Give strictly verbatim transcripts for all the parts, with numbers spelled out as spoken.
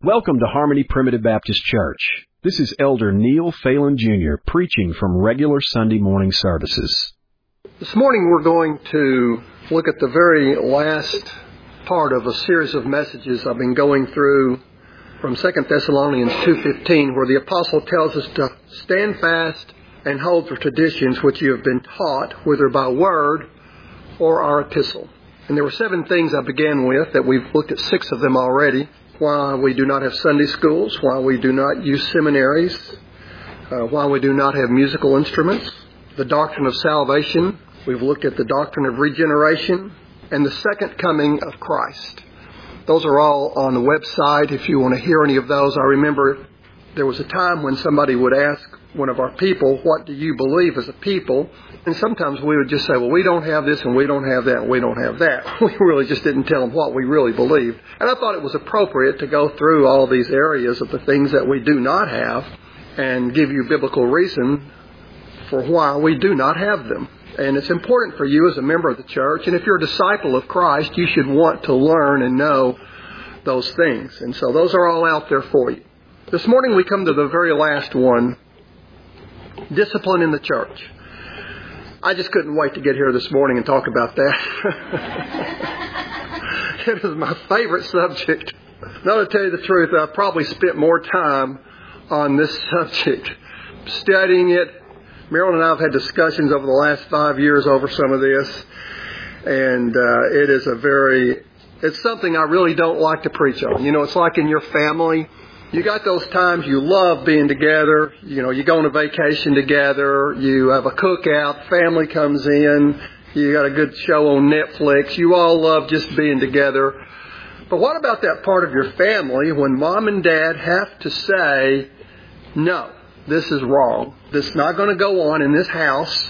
Welcome to Harmony Primitive Baptist Church. This is Elder Neil Phelan Junior preaching from regular Sunday morning services. This morning we're going to look at the very last part of a series of messages I've been going through from Second Thessalonians two fifteen, where the apostle tells us to stand fast and hold the traditions which you have been taught, whether by word or our epistle. And there were seven things I began with that we've looked at six of them already. Why we do not have Sunday schools, why we do not use seminaries, uh, why we do not have musical instruments, the doctrine of salvation. We've looked at the doctrine of regeneration and the second coming of Christ. Those are all on the website if you want to hear any of those. I remember there was a time when somebody would ask one of our people, what do you believe as a people? And sometimes we would just say, well, we don't have this and we don't have that and we don't have that. We really just didn't tell them what we really believed. And I thought it was appropriate to go through all these areas of the things that we do not have and give you biblical reason for why we do not have them. And it's important for you as a member of the church. And if you're a disciple of Christ, you should want to learn and know those things. And so those are all out there for you. This morning we come to the very last one, discipline in the church. I just couldn't wait to get here this morning and talk about that. It is my favorite subject. Now, to tell you the truth, I've probably spent more time on this subject, studying it. Marilyn and I have had discussions over the last five years over some of this. And uh, it is a very, it's something I really don't like to preach on. You know, it's like in your family. You got those times you love being together. You know, you go on a vacation together. You have a cookout. Family comes in. You got a good show on Netflix. You all love just being together. But what about that part of your family when mom and dad have to say, no, this is wrong. This is not going to go on in this house.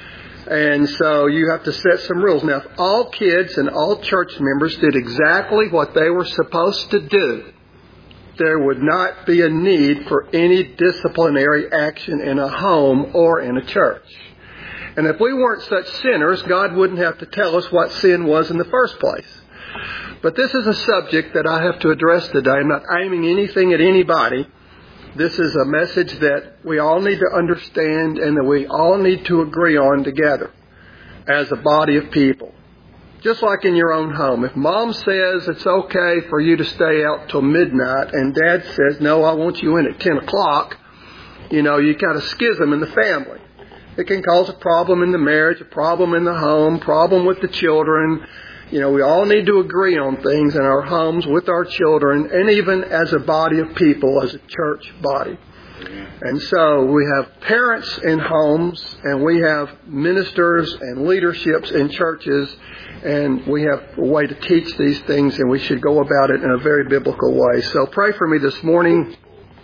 And so you have to set some rules. Now, if all kids and all church members did exactly what they were supposed to do, there would not be a need for any disciplinary action in a home or in a church. And if we weren't such sinners, God wouldn't have to tell us what sin was in the first place. But this is a subject that I have to address today. I'm not aiming anything at anybody. This is a message that we all need to understand and that we all need to agree on together as a body of people. Just like in your own home. If mom says it's okay for you to stay out till midnight and dad says, no, I want you in at ten o'clock, you know, you got a schism in the family. It can cause a problem in the marriage, a problem in the home, problem with the children. You know, we all need to agree on things in our homes with our children and even as a body of people, as a church body. And so we have parents in homes and we have ministers and leaderships in churches, and we have a way to teach these things, and we should go about it in a very biblical way. So pray for me this morning.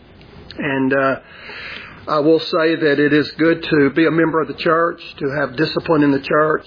And uh, I will say that it is good to be a member of the church, to have discipline in the church.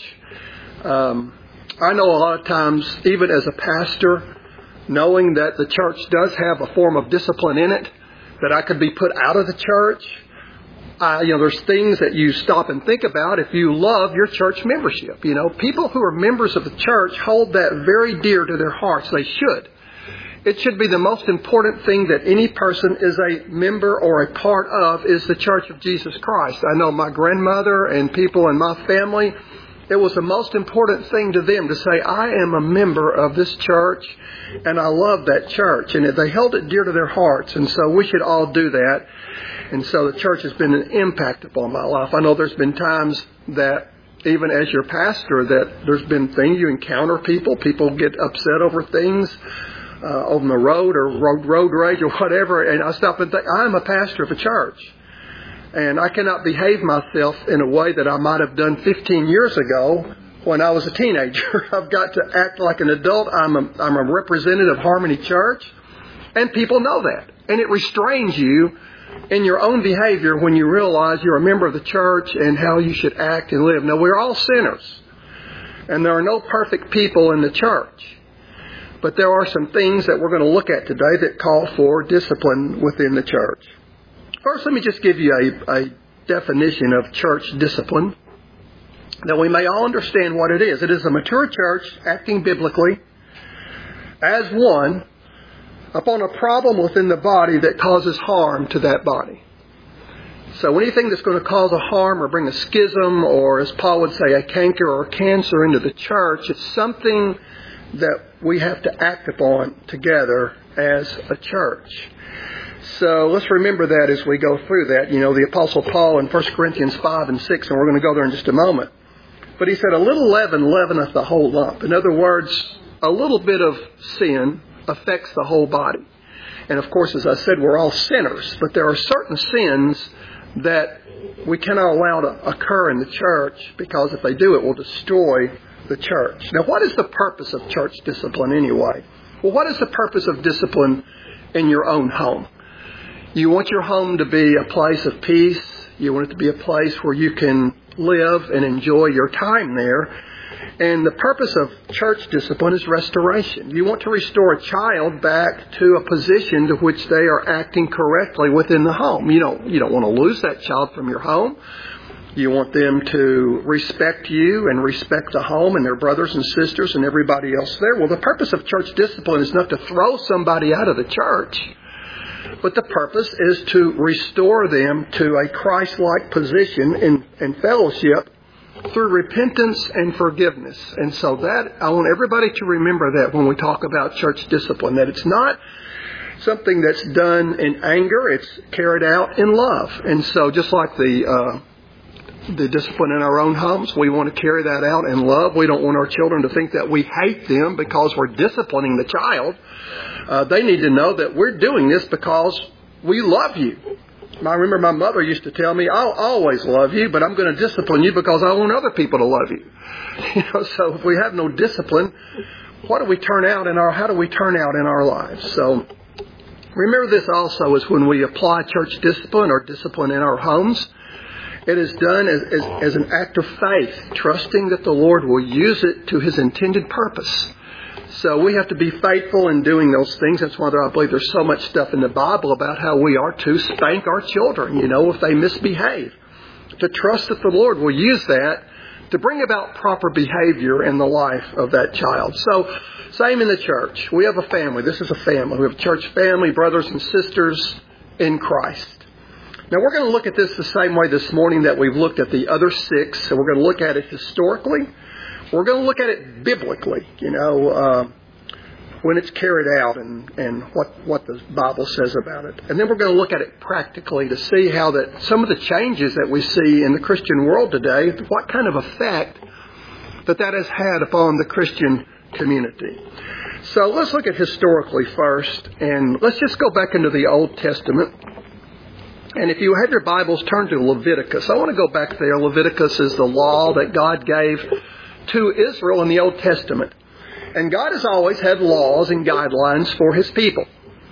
Um, I know a lot of times, even as a pastor, knowing that the church does have a form of discipline in it, that I could be put out of the church. Uh, you know, there's things that you stop and think about if you love your church membership. You know, people who are members of the church hold that very dear to their hearts. They should. It should be the most important thing that any person is a member or a part of is the Church of Jesus Christ. I know my grandmother and people in my family, it was the most important thing to them to say, I am a member of this church and I love that church. And they held it dear to their hearts. And so we should all do that. And so the church has been an impact upon my life. I know there's been times that even as your pastor that there's been things you encounter people. People get upset over things uh, on the road or road, road rage or whatever. And I stop and think, I'm a pastor of a church. And I cannot behave myself in a way that I might have done fifteen years ago when I was a teenager. I've got to act like an adult. I'm a, I'm a representative of Harmony Church. And people know that. And it restrains you in your own behavior when you realize you're a member of the church and how you should act and live. Now, we're all sinners. And there are no perfect people in the church. But there are some things that we're going to look at today that call for discipline within the church. First, let me just give you a, a definition of church discipline, that we may all understand what it is. It is a mature church acting biblically as one upon a problem within the body that causes harm to that body. So anything that's going to cause a harm or bring a schism or, as Paul would say, a canker or a cancer into the church, it's something that we have to act upon together as a church. So let's remember that as we go through that. You know, the Apostle Paul in First Corinthians five and six, and we're going to go there in just a moment. But he said, a little leaven leaveneth the whole lump. In other words, a little bit of sin affects the whole body. And of course, as I said, we're all sinners. But there are certain sins that we cannot allow to occur in the church, because if they do, it will destroy the church. Now, what is the purpose of church discipline anyway? Well, what is the purpose of discipline in your own home? You want your home to be a place of peace. You want it to be a place where you can live and enjoy your time there. And the purpose of church discipline is restoration. You want to restore a child back to a position to which they are acting correctly within the home. You don't, you don't want to lose that child from your home. You want them to respect you and respect the home and their brothers and sisters and everybody else there. Well, the purpose of church discipline is not to throw somebody out of the church, but the purpose is to restore them to a Christ-like position in, in fellowship through repentance and forgiveness. And so that, I want everybody to remember that when we talk about church discipline, that it's not something that's done in anger, it's carried out in love. And so just like the uh, the discipline in our own homes, we want to carry that out in love. We don't want our children to think that we hate them because we're disciplining the child. Uh, they need to know that we're doing this because we love you. I remember my mother used to tell me, I'll always love you, but I'm going to discipline you because I want other people to love you. You know, so if we have no discipline, what do we turn out in our, how do we turn out in our lives? So remember this also is when we apply church discipline or discipline in our homes, it is done as, as, as an act of faith, trusting that the Lord will use it to His intended purpose. So we have to be faithful in doing those things. That's why I believe there's so much stuff in the Bible about how we are to spank our children, you know, if they misbehave. To trust that the Lord will use that to bring about proper behavior in the life of that child. So, same in the church. We have a family. This is a family. We have a church family, brothers and sisters in Christ. Now, we're going to look at this the same way this morning that we've looked at the other six. So we're going to look at it historically. We're going to look at it biblically, you know, uh, when it's carried out and, and what, what the Bible says about it. And then we're going to look at it practically to see how that some of the changes that we see in the Christian world today, what kind of effect that that has had upon the Christian community. So let's look at historically first, and let's just go back into the Old Testament. And if you have your Bibles, turn to Leviticus. I want to go back there. Leviticus is the law that God gave to Israel in the Old Testament. And God has always had laws and guidelines for His people.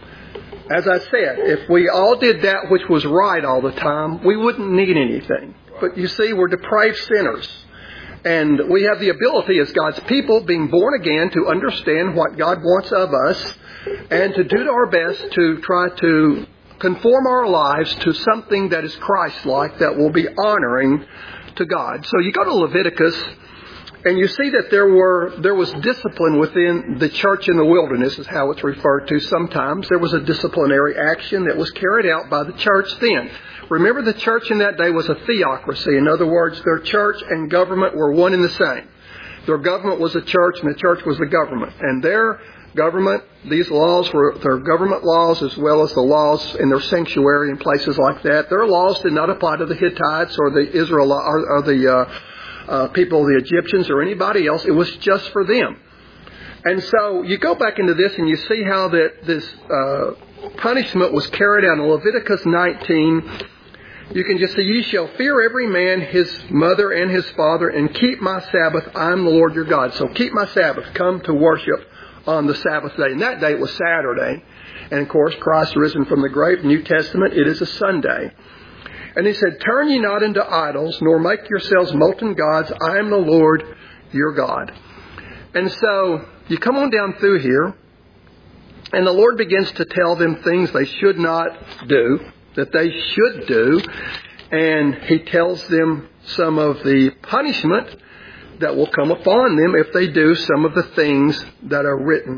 As I said, if we all did that which was right all the time, we wouldn't need anything. But you see, we're depraved sinners. And we have the ability as God's people, being born again, to understand what God wants of us and to do our best to try to conform our lives to something that is Christ-like, that will be honoring to God. So you go to Leviticus, and you see that there were there was discipline within the church in the wilderness, is how it's referred to sometimes. There was a disciplinary action that was carried out by the church then. Remember, the church in that day was a theocracy. In other words, their church and government were one and the same. Their government was the church, and the church was the government. And their government, these laws were their government laws as well as the laws in their sanctuary and places like that. Their laws did not apply to the Hittites or the Israel or, or the uh, uh, people, the Egyptians or anybody else. It was just for them. And so you go back into this and you see how that this uh, punishment was carried out in Leviticus nineteen. You can just say, ye shall fear every man his mother and his father, and keep my Sabbath. I am the Lord your God. So keep my Sabbath. Come to worship on the Sabbath day. And that day was Saturday. And of course, Christ risen from the grave, New Testament, it is a Sunday. And he said, turn ye not into idols, nor make yourselves molten gods. I am the Lord your God. And so you come on down through here, and the Lord begins to tell them things they should not do, that they should do. And He tells them some of the punishment that will come upon them if they do some of the things that are written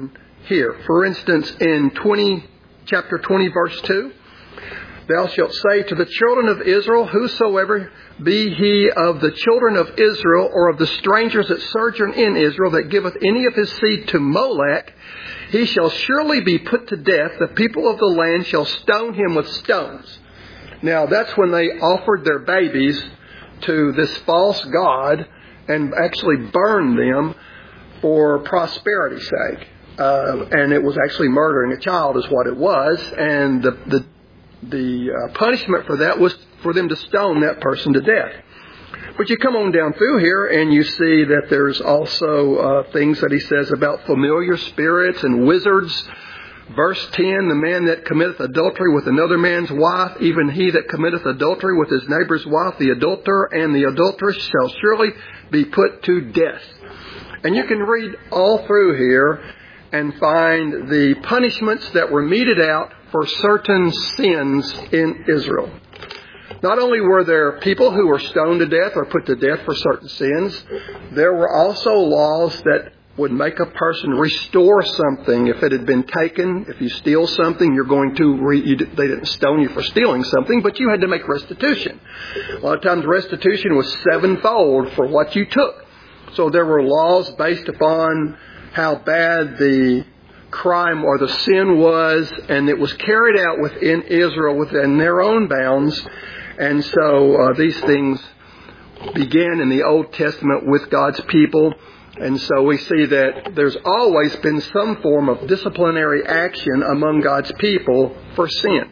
here. For instance, in twenty, chapter twenty, verse two, thou shalt say to the children of Israel, whosoever be he of the children of Israel or of the strangers that sojourn in Israel that giveth any of his seed to Molech, he shall surely be put to death. The people of the land shall stone him with stones. Now, that's when they offered their babies to this false god and actually burned them for prosperity's sake. Uh, and it was actually murdering a child is what it was. And the the, the uh, punishment for that was for them to stone that person to death. But you come on down through here and you see that there's also uh, things that he says about familiar spirits and wizards. Verse ten, the man that committeth adultery with another man's wife, even he that committeth adultery with his neighbor's wife, the adulterer and the adulteress shall surely be put to death. And you can read all through here and find the punishments that were meted out for certain sins in Israel. Not only were there people who were stoned to death or put to death for certain sins, there were also laws that would make a person restore something if it had been taken. If you steal something, you're going to, re, you, they didn't stone you for stealing something, but you had to make restitution. A lot of times restitution was sevenfold for what you took. So there were laws based upon how bad the crime or the sin was, and it was carried out within Israel within their own bounds. And so uh, these things began in the Old Testament with God's people. And so we see that there's always been some form of disciplinary action among God's people for sin.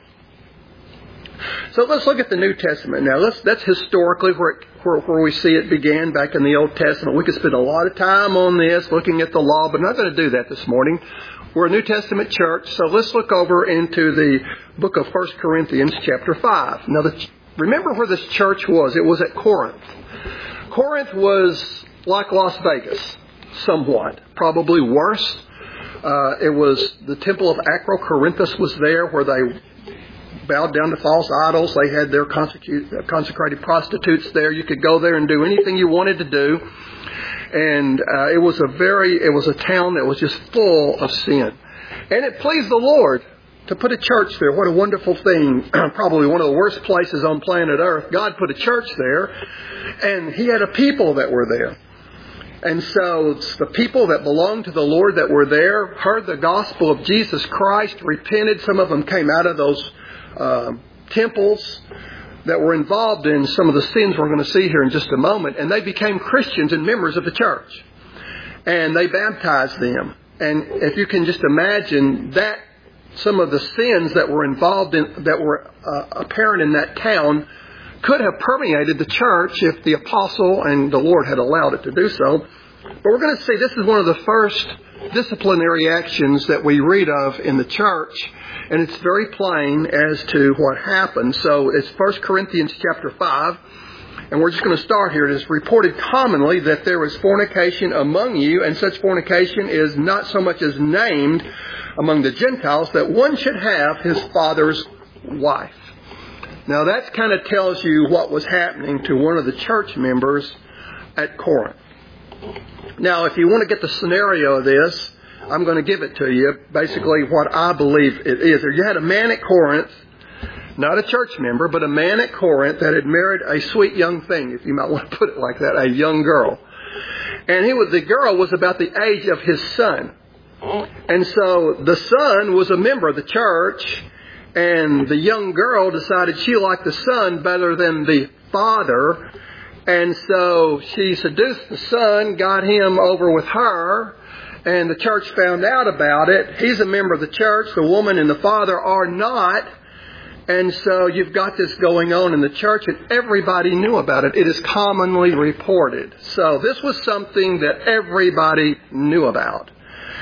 So let's look at the New Testament now. Let's, that's historically where, it, where, where we see it began back in the Old Testament. We could spend a lot of time on this, looking at the law, but I'm not going to do that this morning. We're a New Testament church, so let's look over into the book of First Corinthians chapter five. Now, the, remember where this church was. It was at Corinth. Corinth was like Las Vegas, somewhat. Probably worse. Uh, it was the temple of Acrocorinthus was there where they bowed down to false idols. They had their consecrated prostitutes there. You could go there and do anything you wanted to do. And uh, it was a very, it was a town that was just full of sin. And it pleased the Lord to put a church there. What a wonderful thing. Probably one of the worst places on planet Earth. God put a church there. And He had a people that were there. And so the people that belonged to the Lord that were there heard the gospel of Jesus Christ, repented. Some of them came out of those uh, temples that were involved in some of the sins we're going to see here in just a moment. And they became Christians and members of the church. And they baptized them. And if you can just imagine that, some of the sins that were involved in, that were uh, apparent in that town could have permeated the church if the apostle and the Lord had allowed it to do so. But we're going to see this is one of the first disciplinary actions that we read of in the church. And it's very plain as to what happened. So it's First Corinthians chapter five. And we're just going to start here. It is reported commonly that there is fornication among you, and such fornication is not so much as named among the Gentiles, that one should have his father's wife. Now that kind of tells you what was happening to one of the church members at Corinth. Now if you want to get the scenario of this, I'm going to give it to you. Basically what I believe it is. You had a man at Corinth, not a church member, but a man at Corinth that had married a sweet young thing, if you might want to put it like that, a young girl. And he was, the girl was about the age of his son. And so the son was a member of the church, and the young girl decided she liked the son better than the father. And so she seduced the son, got him over with her, and the church found out about it. He's a member of the church. The woman and the father are not. And so you've got this going on in the church, and everybody knew about it. It is commonly reported. So this was something that everybody knew about.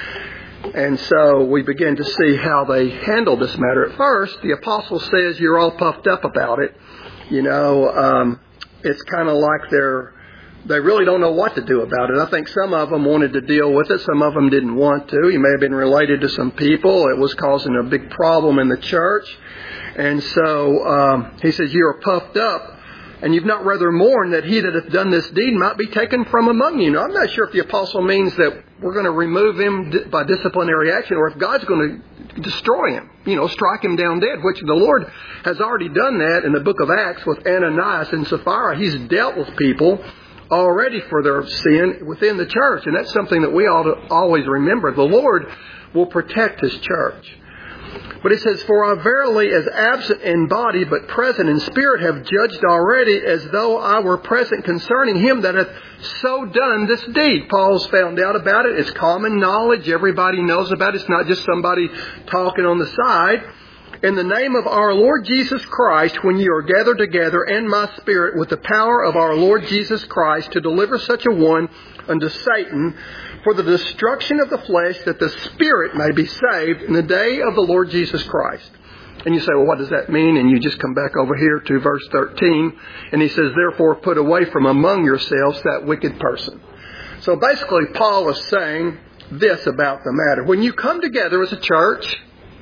And so we begin to see how they handled this matter. At first, the apostle says you're all puffed up about it. You know, um, it's kind of like they're, they really don't know what to do about it. I think some of them wanted to deal with it. Some of them didn't want to. He may have been related to some people. It was causing a big problem in the church. And so um, he says, you are puffed up, and you've not rather mourned that he that hath done this deed might be taken from among you. Now, I'm not sure if the apostle means that we're going to remove him by disciplinary action, or if God's going to destroy him, you know, strike him down dead, which the Lord has already done that in the book of Acts with Ananias and Sapphira. He's dealt with people already for their sin within the church, and that's something that we ought to always remember. The Lord will protect His church. But it says, for I verily, as absent in body, but present in spirit, have judged already, as though I were present concerning him that hath so done this deed. Paul's found out about it. It's common knowledge. Everybody knows about it. It's not just somebody talking on the side. In the name of our Lord Jesus Christ, when you are gathered together in my spirit with the power of our Lord Jesus Christ to deliver such a one unto Satan for the destruction of the flesh, that the spirit may be saved in the day of the Lord Jesus Christ. And you say, well, what does that mean? And you just come back over here to verse thirteen. And he says, therefore put away from among yourselves that wicked person. So basically, Paul is saying this about the matter. When you come together as a church,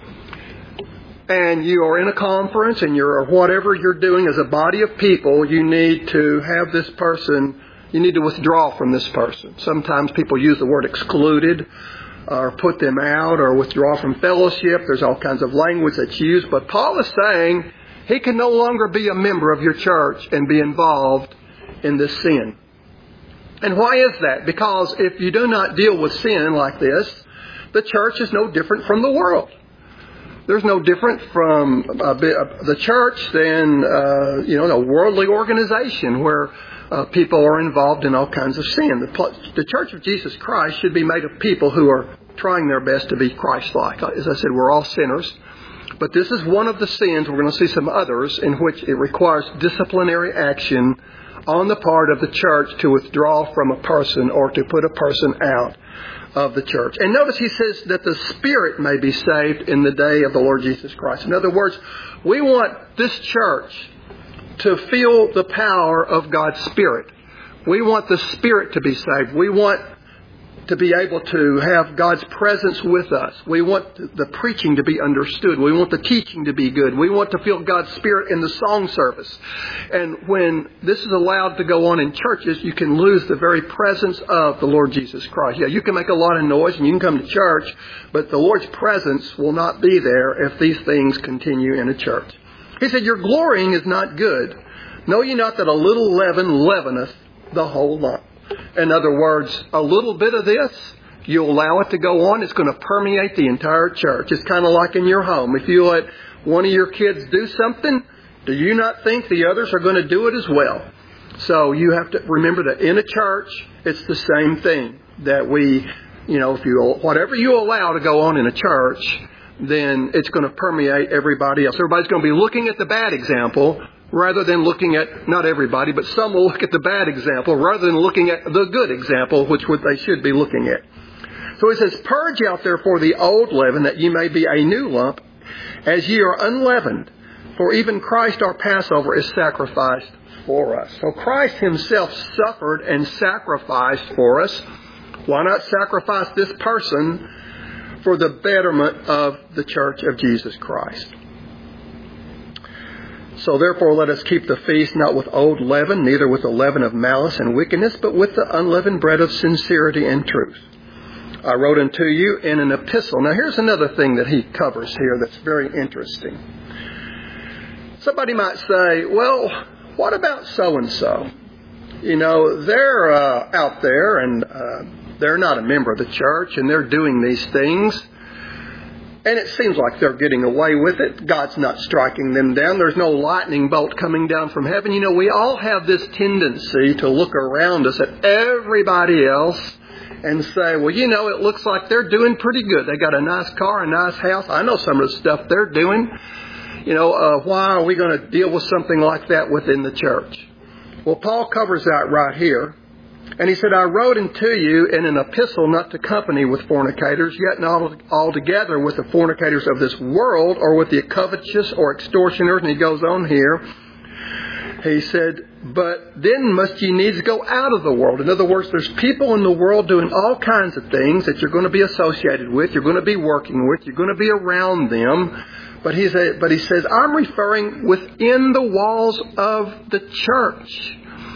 and you are in a conference, and you're, or whatever you're doing as a body of people, you need to have this person, you need to withdraw from this person. Sometimes people use the word excluded, or put them out, or withdraw from fellowship. There's all kinds of language that's used. But Paul is saying he can no longer be a member of your church and be involved in this sin. And why is that? Because if you do not deal with sin like this, the church is no different from the world. There's no different from uh, the church than, uh, you know, a worldly organization where uh, people are involved in all kinds of sin. The, the Church of Jesus Christ should be made of people who are trying their best to be Christ-like. As I said, we're all sinners. But this is one of the sins. We're going to see some others in which it requires disciplinary action on the part of the church to withdraw from a person or to put a person out of the church. And notice he says that the Spirit may be saved in the day of the Lord Jesus Christ. In other words, we want this church to feel the power of God's Spirit. We want the Spirit to be saved. We want to be able to have God's presence with us. We want the preaching to be understood. We want the teaching to be good. We want to feel God's Spirit in the song service. And when this is allowed to go on in churches, you can lose the very presence of the Lord Jesus Christ. Yeah, you can make a lot of noise and you can come to church, but the Lord's presence will not be there if these things continue in a church. He said, your glorying is not good. Know ye not that a little leaven leaveneth the whole lump? In other words, a little bit of this, you allow it to go on, it's going to permeate the entire church. It's kind of like in your home. If you let one of your kids do something, do you not think the others are going to do it as well? So you have to remember that in a church, it's the same thing. That we, you know, if you whatever you allow to go on in a church, then it's going to permeate everybody else. Everybody's going to be looking at the bad example rather than looking at, not everybody, but some will look at the bad example rather than looking at the good example, which what they should be looking at. So it says, purge out therefore the old leaven, that ye may be a new lump, as ye are unleavened. For even Christ our Passover is sacrificed for us. So Christ himself suffered and sacrificed for us. Why not sacrifice this person for the betterment of the church of Jesus Christ? So therefore let us keep the feast not with old leaven, neither with the leaven of malice and wickedness, but with the unleavened bread of sincerity and truth. I wrote unto you in an epistle. Now here's another thing that he covers here that's very interesting. Somebody might say, well, what about so-and-so? You know, they're uh, out there and uh, they're not a member of the church and they're doing these things. And it seems like they're getting away with it. God's not striking them down. There's no lightning bolt coming down from heaven. You know, we all have this tendency to look around us at everybody else and say, well, you know, it looks like they're doing pretty good. They got a nice car, a nice house. I know some of the stuff they're doing. You know, uh, why are we going to deal with something like that within the church? Well, Paul covers that right here. And he said, I wrote unto you in an epistle not to company with fornicators, yet not altogether with the fornicators of this world, or with the covetous or extortioners. And he goes on here. He said, but then must ye needs go out of the world. In other words, there's people in the world doing all kinds of things that you're going to be associated with, you're going to be working with, you're going to be around them. But he said, but he says, I'm referring within the walls of the church.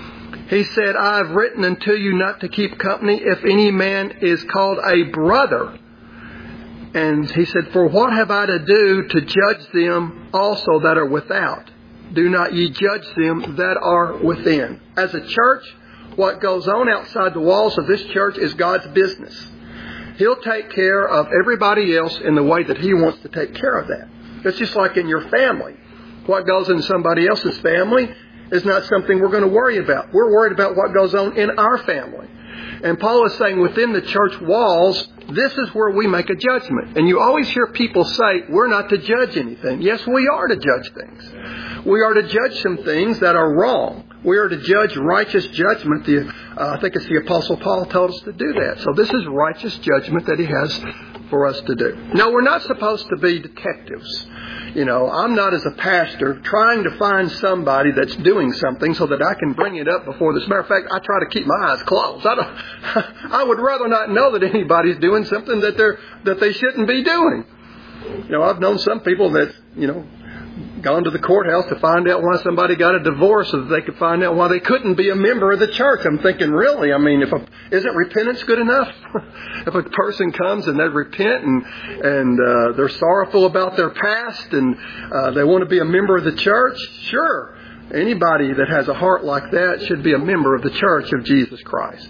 He said, I have written unto you not to keep company if any man is called a brother. And he said, for what have I to do to judge them also that are without? Do not ye judge them that are within. As a church, what goes on outside the walls of this church is God's business. He'll take care of everybody else in the way that He wants to take care of that. It's just like in your family. What goes in somebody else's family is not something we're going to worry about. We're worried about what goes on in our family. And Paul is saying within the church walls, this is where we make a judgment. And you always hear people say, we're not to judge anything. Yes, we are to judge things. We are to judge some things that are wrong. We are to judge righteous judgment. The, uh, I think it's the Apostle Paul told us to do that. So this is righteous judgment that he has for us to do. No, we're not supposed to be detectives. You know, I'm not as a pastor trying to find somebody that's doing something so that I can bring it up before this. As a matter of fact, I try to keep my eyes closed. I don't. I would rather not know that anybody's doing something that they're that they shouldn't be doing. You know, I've known some people that, you know, gone to the courthouse to find out why somebody got a divorce so that they could find out why they couldn't be a member of the church. I'm thinking, really? I mean, if a, isn't repentance good enough? If a person comes and they repent and and uh, they're sorrowful about their past and uh, they want to be a member of the church, sure. Anybody that has a heart like that should be a member of the church of Jesus Christ.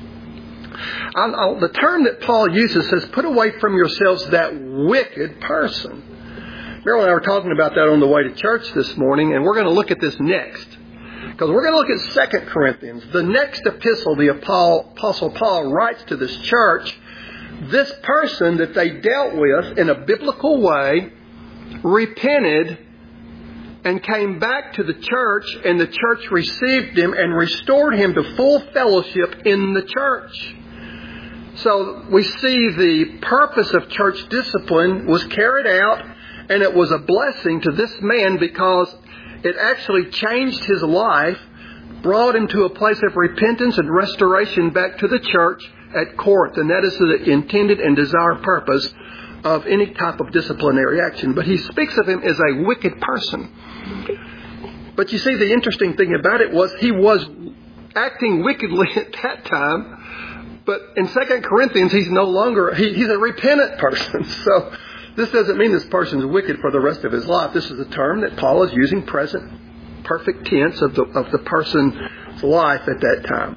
I, I, the term that Paul uses says, put away from yourselves that wicked person. Meryl and I were talking about that on the way to church this morning, and we're going to look at this next. Because we're going to look at Second Corinthians, the next epistle the Apostle Paul writes to this church. This person that they dealt with in a biblical way repented and came back to the church, and the church received him and restored him to full fellowship in the church. So we see the purpose of church discipline was carried out, and it was a blessing to this man because it actually changed his life, brought him to a place of repentance and restoration back to the church at Corinth. And that is the intended and desired purpose of any type of disciplinary action. But he speaks of him as a wicked person. But you see, the interesting thing about it was he was acting wickedly at that time. But in Second Corinthians, he's no longer, he, he's a repentant person. So this doesn't mean this person is wicked for the rest of his life. This is a term that Paul is using present perfect tense of the of the person's life at that time.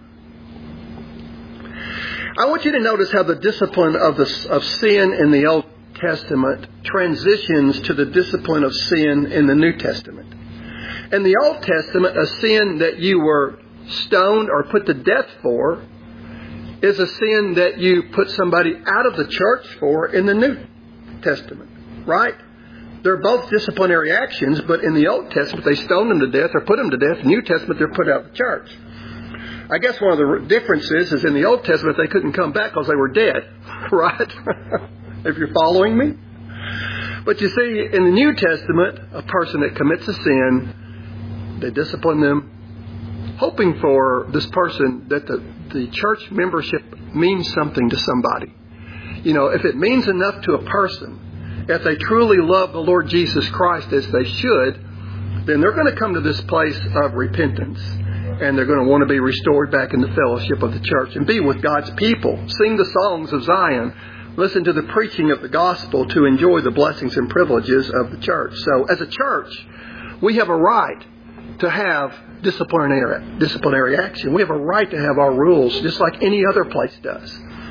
I want you to notice how the discipline of the of sin in the Old Testament transitions to the discipline of sin in the New Testament. In the Old Testament, a sin that you were stoned or put to death for is a sin that you put somebody out of the church for in the New Testament, right? They're both disciplinary actions, but in the Old Testament they stoned them to death or put them to death. In the New Testament they're put out of the church. I guess one of the differences is in the Old Testament they couldn't come back because they were dead, right? If you're following me. But you see, in the New Testament, a person that commits a sin, they discipline them, hoping for this person that the, the church membership means something to somebody. You know, if it means enough to a person, if they truly love the Lord Jesus Christ as they should, then they're going to come to this place of repentance. And they're going to want to be restored back in the fellowship of the church and be with God's people. Sing the songs of Zion. Listen to the preaching of the gospel to enjoy the blessings and privileges of the church. So as a church, we have a right to have disciplinary, disciplinary action. We have a right to have our rules just like any other place does.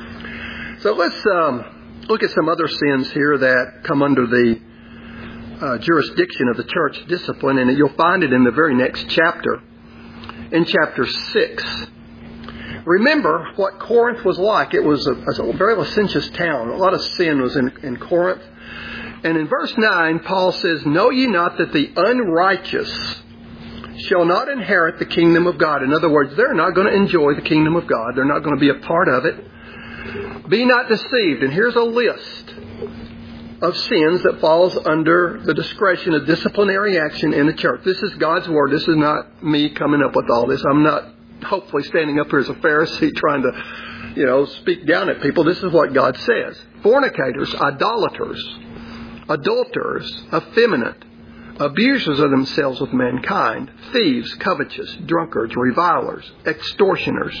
So let's um, look at some other sins here that come under the uh, jurisdiction of the church discipline. And you'll find it in the very next chapter. In chapter six. Remember what Corinth was like. It was a, it was a very licentious town. A lot of sin was in, in Corinth. And in verse nine, Paul says, know ye not that the unrighteous shall not inherit the kingdom of God? In other words, they're not going to enjoy the kingdom of God. They're not going to be a part of it. Be not deceived. And here's a list of sins that falls under the discretion of disciplinary action in the church. This is God's Word. This is not me coming up with all this. I'm not hopefully standing up here as a Pharisee trying to, you know, speak down at people. This is what God says. Fornicators, idolaters, adulterers, effeminate, abusers of themselves with mankind, thieves, covetous, drunkards, revilers, extortioners,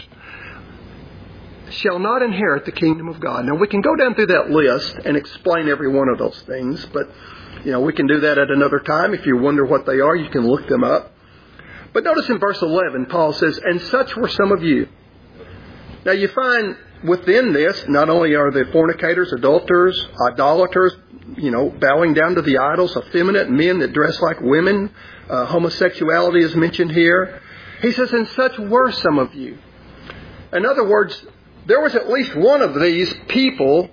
shall not inherit the kingdom of God. Now, we can go down through that list and explain every one of those things, but, you know, we can do that at another time. If you wonder what they are, you can look them up. But notice in verse eleven, Paul says, and such were some of you. Now, you find within this, not only are they fornicators, adulterers, idolaters, you know, bowing down to the idols, effeminate men that dress like women, uh, homosexuality is mentioned here. He says, and such were some of you. In other words, there was at least one of these people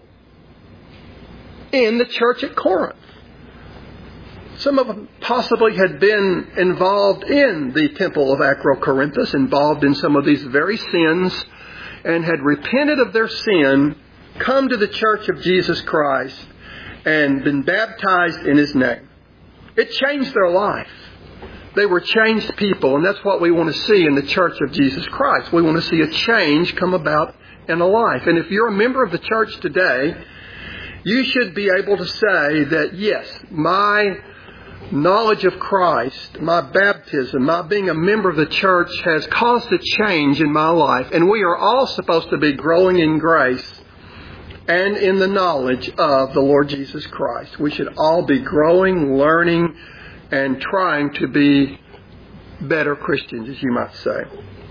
in the church at Corinth. Some of them possibly had been involved in the temple of Acrocorinthus, involved in some of these very sins, and had repented of their sin, come to the church of Jesus Christ, and been baptized in His name. It changed their life. They were changed people, and that's what we want to see in the church of Jesus Christ. We want to see a change come about in a life. And if you're a member of the church today, you should be able to say that, yes, my knowledge of Christ, my baptism, my being a member of the church has caused a change in my life. And we are all supposed to be growing in grace and in the knowledge of the Lord Jesus Christ. We should all be growing, learning, and trying to be better Christians, as you might say.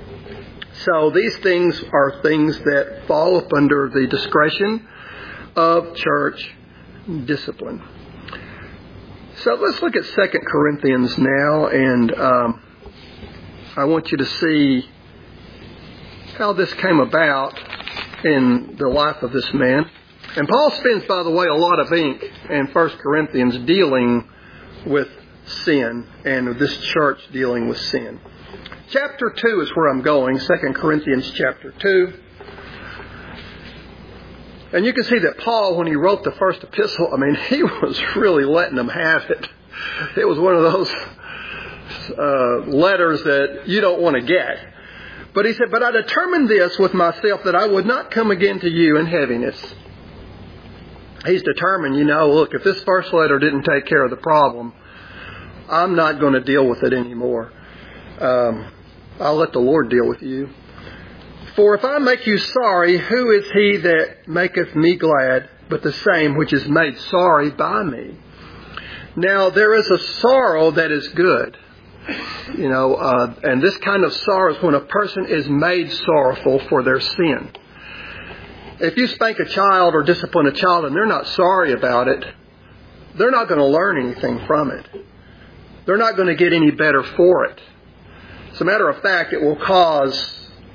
So these things are things that fall up under the discretion of church discipline. So let's look at Second Corinthians now, and um, I want you to see how this came about in the life of this man. And Paul spends, by the way, a lot of ink in First Corinthians dealing with sin, and this church dealing with sin. Chapter two is where I'm going, Second Corinthians chapter two. And you can see that Paul, when he wrote the first epistle, I mean, he was really letting them have it. It was one of those uh, letters that you don't want to get. But he said, but I determined this with myself, that I would not come again to you in heaviness. He's determined, you know, look, if this first letter didn't take care of the problem, I'm not going to deal with it anymore. Um, I'll let the Lord deal with you. For if I make you sorry, who is he that maketh me glad, but the same which is made sorry by me? Now, there is a sorrow that is good. You know, uh, and this kind of sorrow is when a person is made sorrowful for their sin. If you spank a child or discipline a child and they're not sorry about it, they're not going to learn anything from it. They're not going to get any better for it. As a matter of fact, it will cause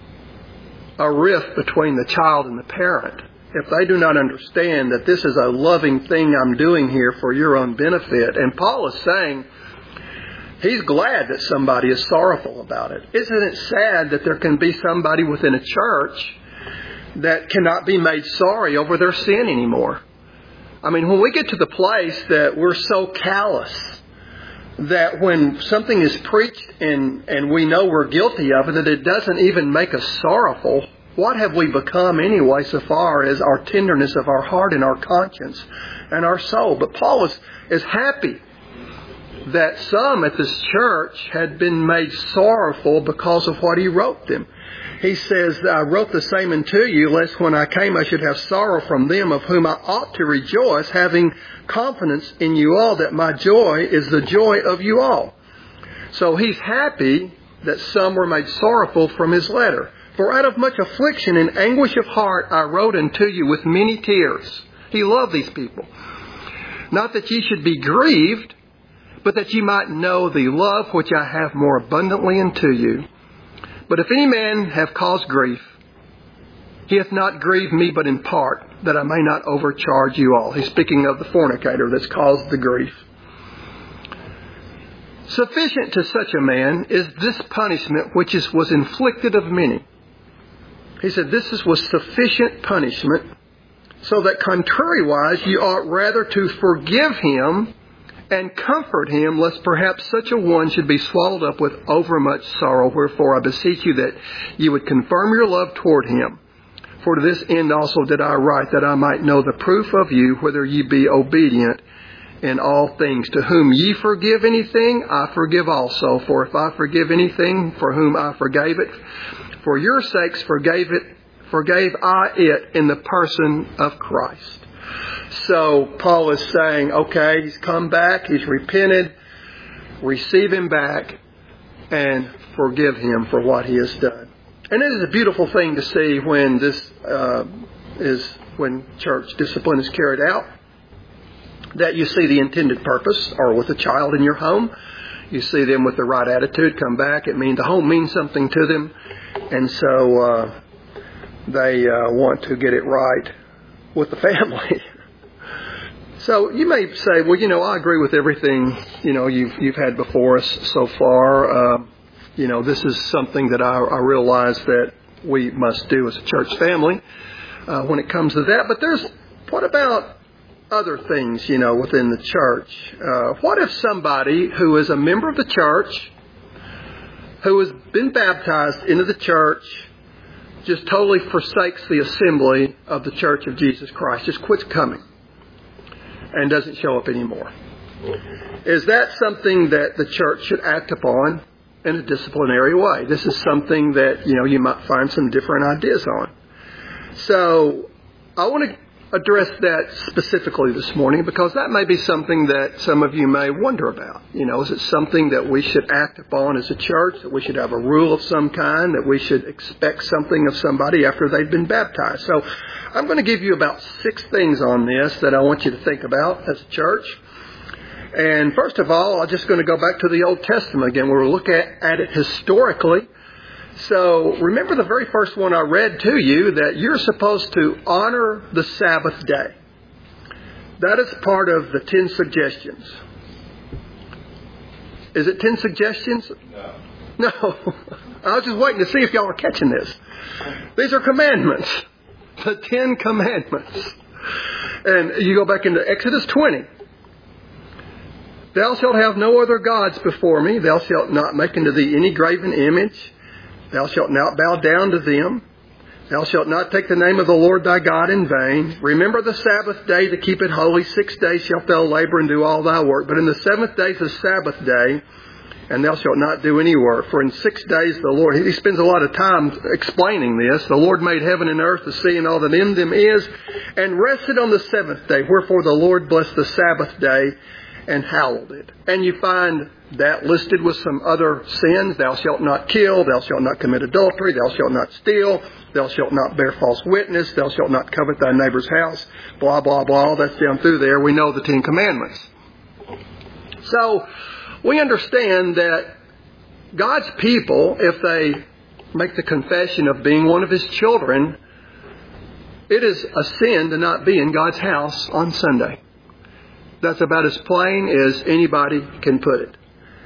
a rift between the child and the parent. If they do not understand that this is a loving thing I'm doing here for your own benefit. And Paul is saying he's glad that somebody is sorrowful about it. Isn't it sad that there can be somebody within a church that cannot be made sorry over their sin anymore? I mean, when we get to the place that we're so callous that when something is preached and, and we know we're guilty of it, that it doesn't even make us sorrowful, what have we become anyway so far as our tenderness of our heart and our conscience and our soul? But Paul is, is happy that some at this church had been made sorrowful because of what he wrote them. He says, I wrote the same unto you, lest when I came I should have sorrow from them, of whom I ought to rejoice, having confidence in you all that my joy is the joy of you all. So he's happy that some were made sorrowful from his letter. For out of much affliction and anguish of heart I wrote unto you with many tears. He loved these people. Not that ye should be grieved, but that ye might know the love which I have more abundantly unto you. But if any man have caused grief, he hath not grieved me but in part, that I may not overcharge you all. He's speaking of the fornicator that's caused the grief. Sufficient to such a man is this punishment which is, was inflicted of many. He said this is, was sufficient punishment, so that contrariwise ye ought rather to forgive him and comfort him, lest perhaps such a one should be swallowed up with overmuch sorrow. Wherefore I beseech you that ye would confirm your love toward him. For to this end also did I write, that I might know the proof of you, whether ye be obedient in all things. To whom ye forgive anything, I forgive also. For if I forgive anything, for whom I forgave it, for your sakes forgave it, forgave I it in the person of Christ. So Paul is saying, okay, he's come back, he's repented, receive him back, and forgive him for what he has done. And it is a beautiful thing to see when this uh, is when church discipline is carried out, that you see the intended purpose, or with a child in your home, you see them with the right attitude come back. It means the home means something to them, and so uh, they uh, want to get it right with the family. So you may say, well, you know, I agree with everything, you know, you've, you've had before us so far. Uh, you know, this is something that I, I realize that we must do as a church family uh, when it comes to that. But there's, what about other things, you know, within the church? Uh, what if somebody who is a member of the church, who has been baptized into the church, just totally forsakes the assembly of the Church of Jesus Christ, just quits coming and doesn't show up anymore? Is that something that the church should act upon in a disciplinary way? This is something that, you know, you might find some different ideas on. So I want to address that specifically this morning, because that may be something that some of you may wonder about. You know, is it something that we should act upon as a church, that we should have a rule of some kind, that we should expect something of somebody after they've been baptized? So I'm going to give you about six things on this that I want you to think about as a church. And first of all, I'm just going to go back to the Old Testament again. We'll look at, at it historically. So remember the very first one I read to you, that you're supposed to honor the Sabbath day. That is part of the ten suggestions. Is it ten suggestions? No. No. I was just waiting to see if y'all are catching this. These are commandments. The Ten Commandments. And you go back into Exodus twenty. Thou shalt have no other gods before me. Thou shalt not make unto thee any graven image. Thou shalt not bow down to them. Thou shalt not take the name of the Lord thy God in vain. Remember the Sabbath day to keep it holy. Six days shalt thou labor and do all thy work. But in the seventh day is the Sabbath day, and thou shalt not do any work. For in six days the Lord, he spends a lot of time explaining this. The Lord made heaven and earth, the sea, and all that in them is, and rested on the seventh day. Wherefore the Lord blessed the Sabbath day and hallowed it. And you find that listed with some other sins. Thou shalt not kill. Thou shalt not commit adultery. Thou shalt not steal. Thou shalt not bear false witness. Thou shalt not covet thy neighbor's house. Blah, blah, blah. That's down through there. We know the Ten Commandments. So we understand that God's people, if they make the confession of being one of His children, it is a sin to not be in God's house on Sunday. That's about as plain as anybody can put it.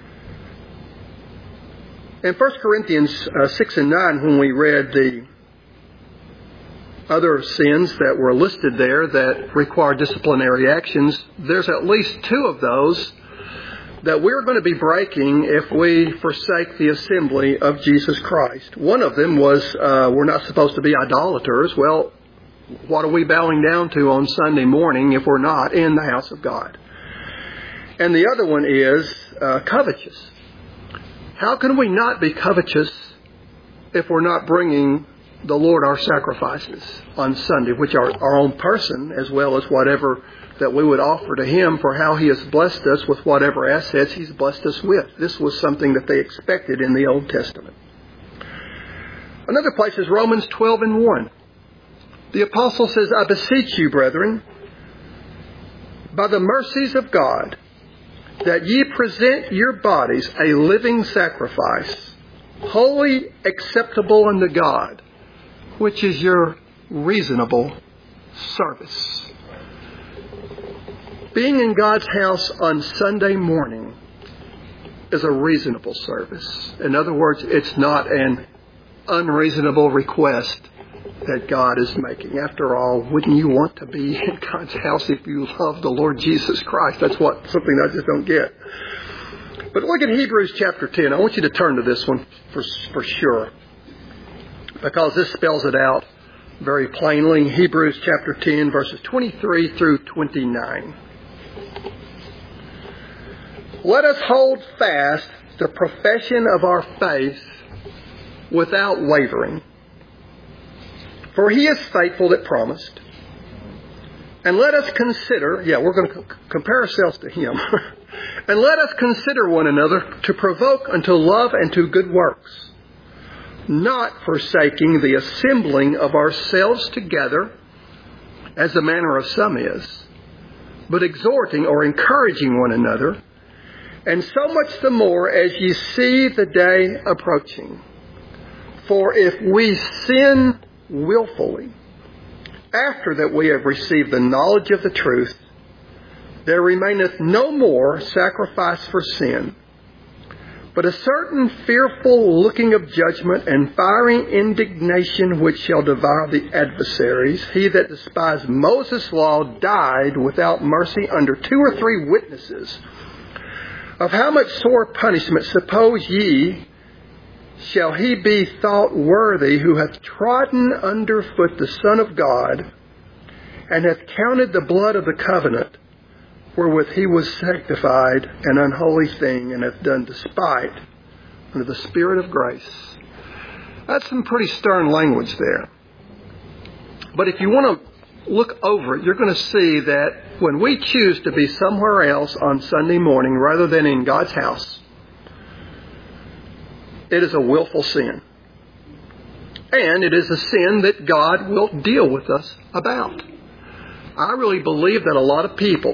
In First Corinthians uh, six and nine, when we read the other sins that were listed there that require disciplinary actions, there's at least two of those that we're going to be breaking if we forsake the assembly of Jesus Christ. One of them was uh, we're not supposed to be idolaters. Well, what are we bowing down to on Sunday morning if we're not in the house of God? And the other one is uh, covetous. How can we not be covetous if we're not bringing the Lord our sacrifices on Sunday, which are our own person, as well as whatever that we would offer to Him for how He has blessed us with whatever assets He's blessed us with? This was something that they expected in the Old Testament. Another place is Romans twelve and one. The apostle says, I beseech you, brethren, by the mercies of God, that ye present your bodies a living sacrifice, wholly acceptable unto God, which is your reasonable service. Being in God's house on Sunday morning is a reasonable service. In other words, it's not an unreasonable request that God is making. After all, wouldn't you want to be in God's house if you love the Lord Jesus Christ? That's what something I just don't get. But look at Hebrews chapter ten. I want you to turn to this one for, for sure, because this spells it out very plainly. Hebrews chapter ten, verses twenty-three through twenty-nine. Let us hold fast the profession of our faith without wavering. For he is faithful that promised. And let us consider, yeah, we're going to c- compare ourselves to him. And let us consider one another to provoke unto love and to good works, not forsaking the assembling of ourselves together, as the manner of some is, but exhorting or encouraging one another, and so much the more as ye see the day approaching. For if we sin willfully, after that we have received the knowledge of the truth, there remaineth no more sacrifice for sin, but a certain fearful looking of judgment and fiery indignation which shall devour the adversaries. He that despised Moses' law died without mercy under two or three witnesses. Of how much sore punishment, suppose ye, shall he be thought worthy who hath trodden under foot the Son of God, and hath counted the blood of the covenant, wherewith he was sanctified, an unholy thing, and hath done despite unto the Spirit of grace. That's some pretty stern language there. But if you want to look over it, you're going to see that when we choose to be somewhere else on Sunday morning rather than in God's house, it is a willful sin. And it is a sin that God will deal with us about. I really believe that a lot of people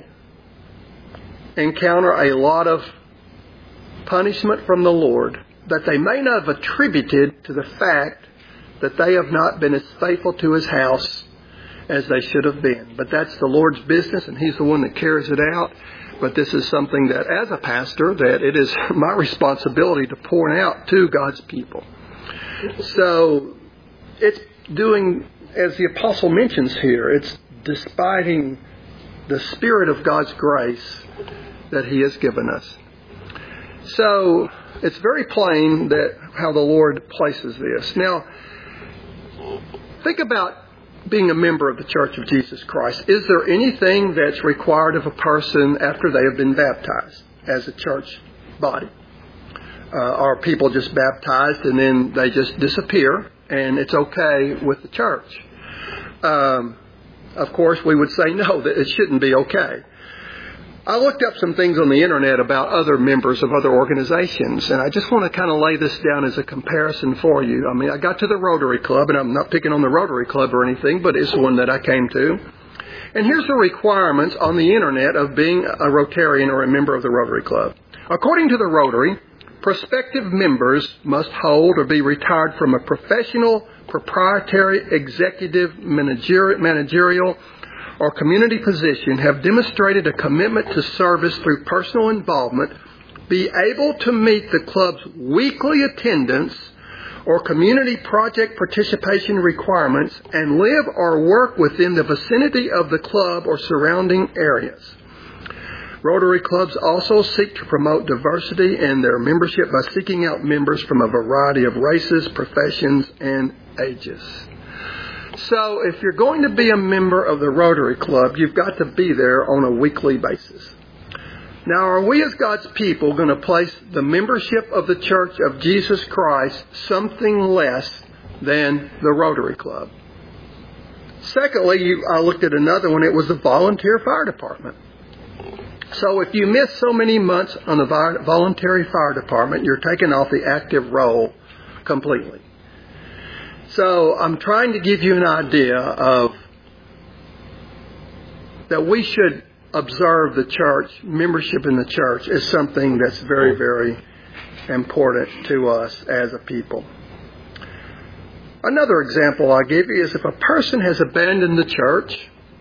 encounter a lot of punishment from the Lord that they may not have attributed to the fact that they have not been as faithful to His house as they should have been. But that's the Lord's business, and He's the one that carries it out. But this is something that, as a pastor, that it is my responsibility to point out to God's people. So it's doing, as the apostle mentions here, it's despising the Spirit of God's grace that He has given us. So it's very plain that how the Lord places this. Now, think about being a member of the Church of Jesus Christ. Is there anything that's required of a person after they have been baptized as a church body? Uh, are people just baptized and then they just disappear and it's okay with the church? Um, of course, we would say no, that it shouldn't be okay. I looked up some things on the internet about other members of other organizations, and I just want to kind of lay this down as a comparison for you. I mean, I got to the Rotary Club, and I'm not picking on the Rotary Club or anything, but it's one that I came to. And here's the requirements on the internet of being a Rotarian or a member of the Rotary Club. According to the Rotary, prospective members must hold or be retired from a professional, proprietary, executive, managerial, or community position, have demonstrated a commitment to service through personal involvement, be able to meet the club's weekly attendance or community project participation requirements, and live or work within the vicinity of the club or surrounding areas. Rotary clubs also seek to promote diversity in their membership by seeking out members from a variety of races, professions, and ages. So if you're going to be a member of the Rotary Club, you've got to be there on a weekly basis. Now, are we as God's people going to place the membership of the Church of Jesus Christ something less than the Rotary Club? Secondly, you, I looked at another one. It was the volunteer fire department. So if you miss so many months on the voluntary fire department, you're taking off the active role completely. So I'm trying to give you an idea of that we should observe the church, membership in the church is something that's very, very important to us as a people. Another example I'll give you is if a person has abandoned the church,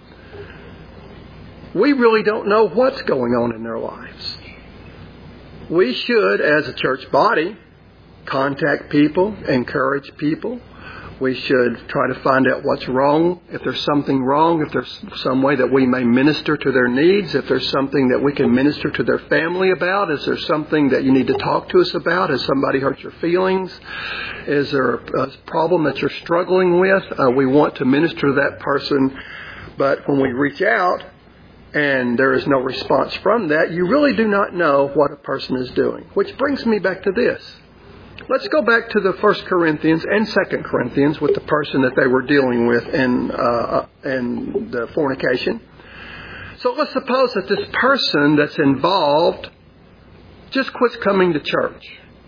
we really don't know what's going on in their lives. We should, as a church body, contact people, encourage people. We should try to find out what's wrong, if there's something wrong, if there's some way that we may minister to their needs, if there's something that we can minister to their family about, is there something that you need to talk to us about? Has somebody hurt your feelings? Is there a problem that you're struggling with? Uh, we want to minister to that person, but when we reach out, and there is no response from that, you really do not know what a person is doing. Which brings me back to this. Let's go back to the First Corinthians and Second Corinthians with the person that they were dealing with in, uh, in the fornication. So let's suppose that this person that's involved just quits coming to church.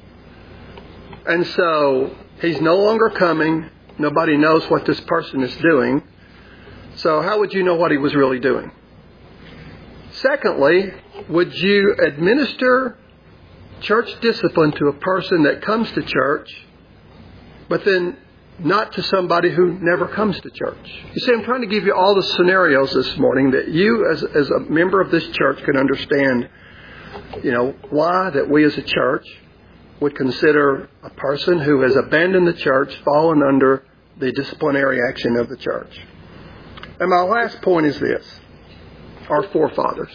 And so he's no longer coming. Nobody knows what this person is doing. So how would you know what he was really doing? Secondly, would you administer church discipline to a person that comes to church, but then not to somebody who never comes to church? You see, I'm trying to give you all the scenarios this morning that you as, as a member of this church can understand, you know, why that we as a church would consider a person who has abandoned the church fallen under the disciplinary action of the church. And my last point is this. Our forefathers.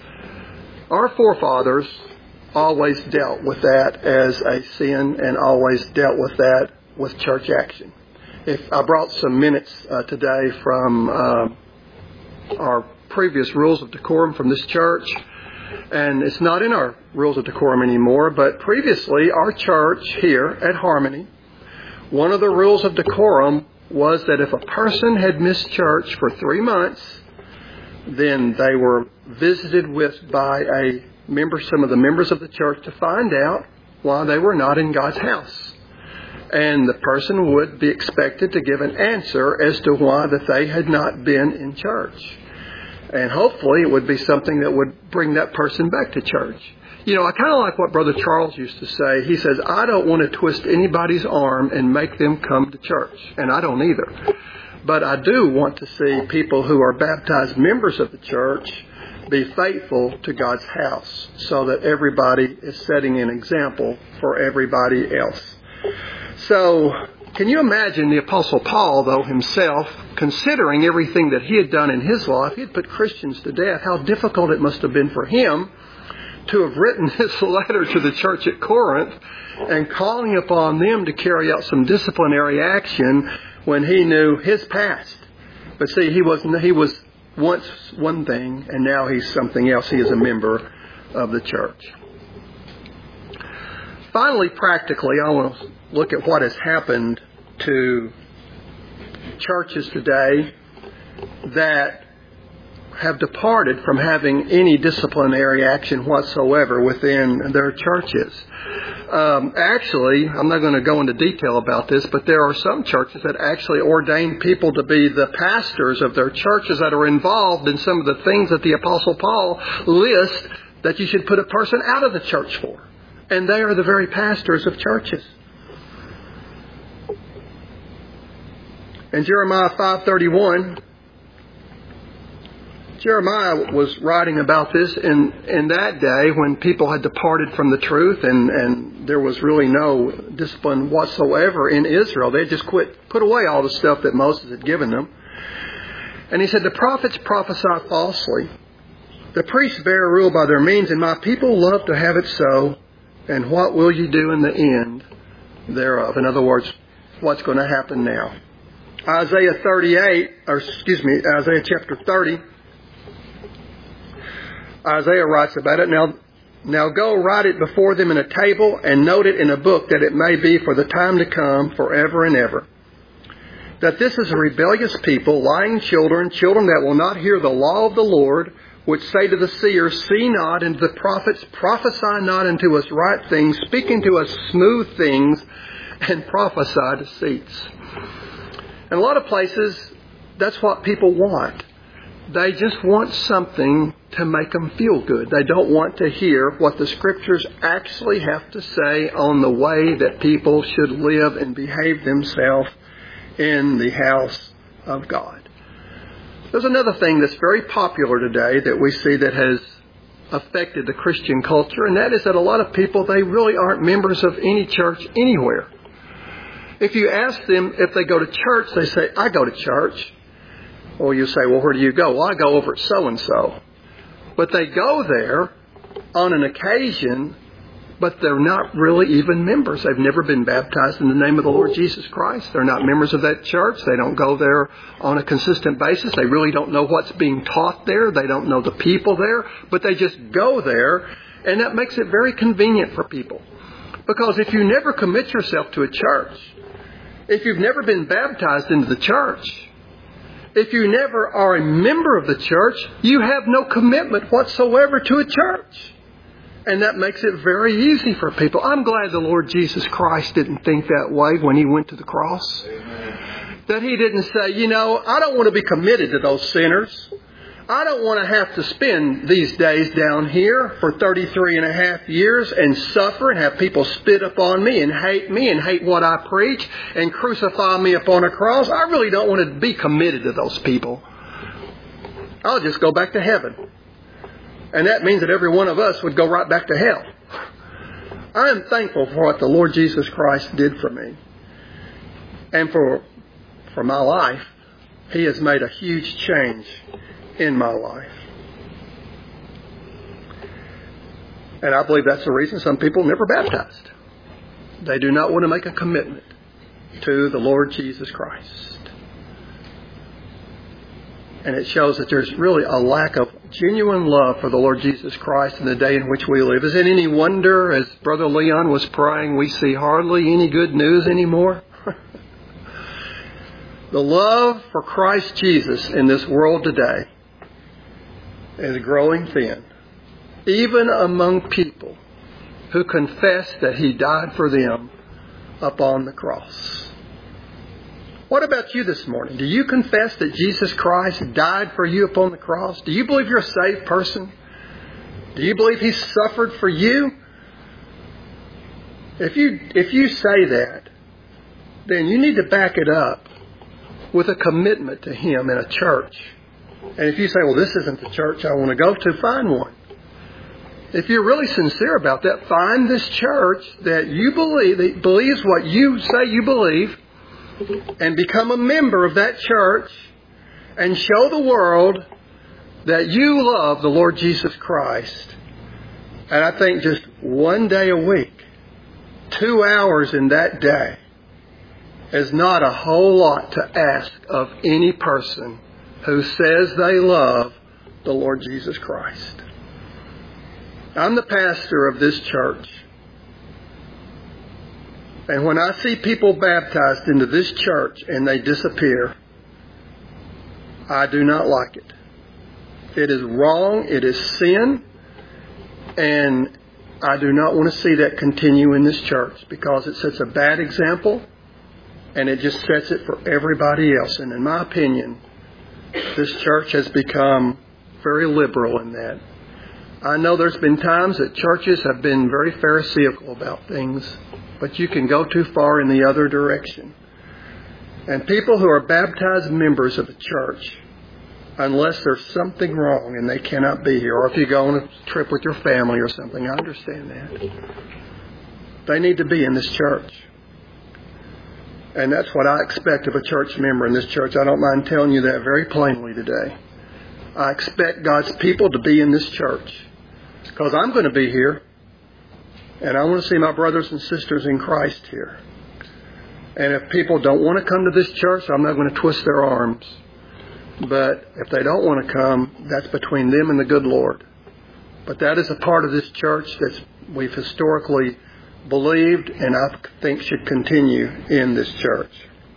Our forefathers always dealt with that as a sin and always dealt with that with church action. If I brought some minutes uh, today from uh, our previous rules of decorum from this church, and it's not in our rules of decorum anymore, but previously our church here at Harmony, one of the rules of decorum was that if a person had missed church for three months, then they were visited with by a member, some of the members of the church, to find out why they were not in God's house. And the person would be expected to give an answer as to why that they had not been in church. And hopefully it would be something that would bring that person back to church. You know, I kind of like what Brother Charles used to say. He says, I don't want to twist anybody's arm and make them come to church. And I don't either. But I do want to see people who are baptized members of the church be faithful to God's house so that everybody is setting an example for everybody else. So, can you imagine the Apostle Paul, though, himself, considering everything that he had done in his life, he had put Christians to death, how difficult it must have been for him to have written this letter to the church at Corinth and calling upon them to carry out some disciplinary action when he knew his past. But see, he was he was once one thing, and now he's something else. He is a member of the church. Finally, practically, I want to look at what has happened to churches today that have departed from having any disciplinary action whatsoever within their churches. Um, actually, I'm not going to go into detail about this, but there are some churches that actually ordain people to be the pastors of their churches that are involved in some of the things that the Apostle Paul lists that you should put a person out of the church for. And they are the very pastors of churches. In Jeremiah five thirty-one, Jeremiah was writing about this in, in that day when people had departed from the truth and, and there was really no discipline whatsoever in Israel. They had just quit, put away all the stuff that Moses had given them. And he said, the prophets prophesy falsely. The priests bear rule by their means, and my people love to have it so. And what will you do in the end thereof? In other words, what's going to happen now? Isaiah thirty-eight, or excuse me, Isaiah chapter thirty. Isaiah writes about it. Now, now go write it before them in a table and note it in a book that it may be for the time to come forever and ever. That this is a rebellious people, lying children, children that will not hear the law of the Lord, which say to the seers, see not, and to the prophets, prophesy not unto us right things, speaking to us smooth things, and prophesy deceits. In a lot of places, that's what people want. They just want something to make them feel good. They don't want to hear what the Scriptures actually have to say on the way that people should live and behave themselves in the house of God. There's another thing that's very popular today that we see that has affected the Christian culture, and that is that a lot of people, they really aren't members of any church anywhere. If you ask them if they go to church, they say, I go to church. Or you say, well, where do you go? Well, I go over at so-and-so. But they go there on an occasion but they're not really even members. They've never been baptized in the name of the Lord Jesus Christ. They're not members of that church. They don't go there on a consistent basis. They really don't know what's being taught there. They don't know the people there, but they just go there, and that makes it very convenient for people. Because if you never commit yourself to a church, if you've never been baptized into the church, if you never are a member of the church, you have no commitment whatsoever to a church. And that makes it very easy for people. I'm glad the Lord Jesus Christ didn't think that way when He went to the cross. Amen. That He didn't say, you know, I don't want to be committed to those sinners. I don't want to have to spend these days down here for thirty-three and a half years and suffer and have people spit upon me and hate me and hate what I preach and crucify me upon a cross. I really don't want to be committed to those people. I'll just go back to heaven. And that means that every one of us would go right back to hell. I am thankful for what the Lord Jesus Christ did for me. And for, for my life. He has made a huge change in my life. And I believe that's the reason some people never baptized. They do not want to make a commitment to the Lord Jesus Christ. And it shows that there's really a lack of genuine love for the Lord Jesus Christ in the day in which we live. Is it any wonder, as Brother Leon was praying, we see hardly any good news anymore? The love for Christ Jesus in this world today is growing thin, even among people who confess that He died for them upon the cross. What about you this morning? Do you confess that Jesus Christ died for you upon the cross? Do you believe you're a saved person? Do you believe He suffered for you? If you if you say that, then you need to back it up with a commitment to Him in a church. And if you say, well, this isn't the church I want to go to, find one. If you're really sincere about that, find this church that you believe, that believes what you say you believe, and become a member of that church and show the world that you love the Lord Jesus Christ. And I think just one day a week, two hours in that day, is not a whole lot to ask of any person who says they love the Lord Jesus Christ. I'm the pastor of this church. And when I see people baptized into this church and they disappear, I do not like it. It is wrong. It is sin. And I do not want to see that continue in this church because it sets a bad example and it just sets it for everybody else. And in my opinion, this church has become very liberal in that. I know there's been times that churches have been very pharisaical about things, but you can go too far in the other direction. And people who are baptized members of the church, unless there's something wrong and they cannot be here, or if you go on a trip with your family or something, I understand that. They need to be in this church. And that's what I expect of a church member in this church. I don't mind telling you that very plainly today. I expect God's people to be in this church because I'm going to be here. And I want to see my brothers and sisters in Christ here. And if people don't want to come to this church, I'm not going to twist their arms. But if they don't want to come, that's between them and the good Lord. But that is a part of this church that we've historically believed and I think should continue in this church.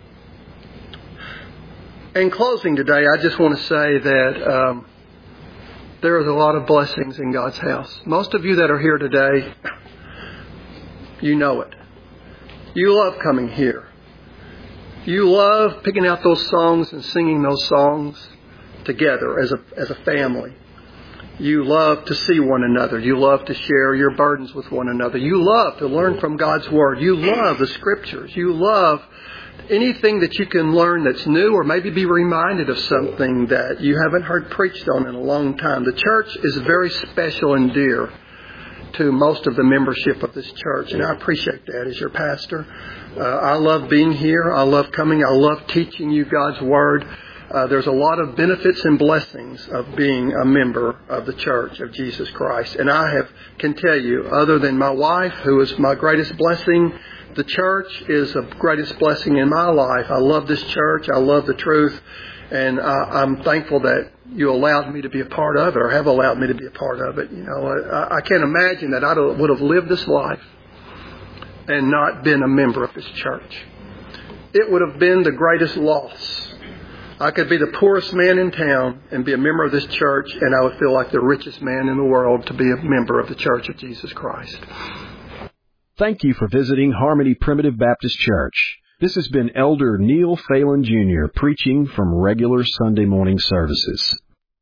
In closing today, I just want to say that um, there is a lot of blessings in God's house. Most of you that are here today, you know it. You love coming here. You love picking out those songs and singing those songs together as a as a family. You love to see one another. You love to share your burdens with one another. You love to learn from God's Word. You love the Scriptures. You love anything that you can learn that's new or maybe be reminded of something that you haven't heard preached on in a long time. The church is very special and dear to most of the membership of this church, and I appreciate that as your pastor. Uh, I love being here. I love coming. I love teaching you God's Word. Uh, there's a lot of benefits and blessings of being a member of the Church of Jesus Christ. And I have can tell you, other than my wife, who is my greatest blessing, the church is the greatest blessing in my life. I love this church. I love the truth. And I, I'm thankful that you allowed me to be a part of it, or have allowed me to be a part of it. You know, I, I can't imagine that I would have lived this life and not been a member of this church. It would have been the greatest loss. I could be the poorest man in town and be a member of this church, and I would feel like the richest man in the world to be a member of the Church of Jesus Christ. Thank you for visiting Harmony Primitive Baptist Church. This has been Elder Neil Phelan Junior preaching from regular Sunday morning services.